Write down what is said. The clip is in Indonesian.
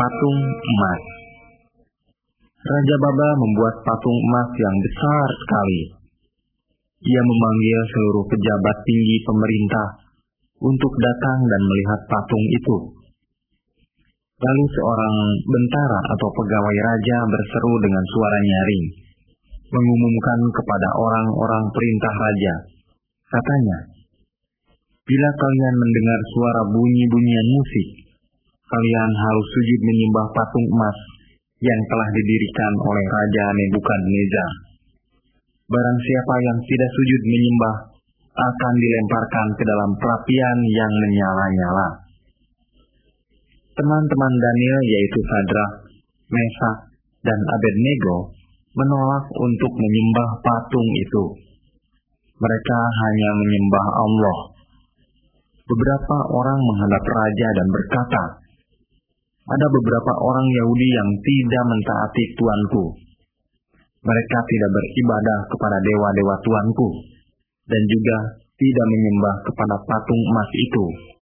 patung emas. Raja Baba membuat patung emas yang besar sekali. Ia memanggil seluruh pejabat tinggi pemerintah untuk datang dan melihat patung itu. Lalu seorang bentara atau pegawai raja berseru dengan suara nyaring, mengumumkan kepada orang-orang perintah raja. Katanya, bila kalian mendengar suara bunyi-bunyian musik, kalian harus sujud menyembah patung emas yang telah didirikan oleh Raja Nebukadnezar. Barang siapa yang tidak sujud menyembah akan dilemparkan ke dalam perapian yang menyala-nyala. Teman-teman Daniel yaitu Sadrak, Mesak, dan Abednego menolak untuk menyembah patung itu. Mereka hanya menyembah Allah. Beberapa orang menghadap raja dan berkata, ada beberapa orang Yahudi yang tidak mentaati Tuanku. Mereka tidak beribadah kepada dewa-dewa Tuanku, dan juga tidak menyembah kepada patung emas itu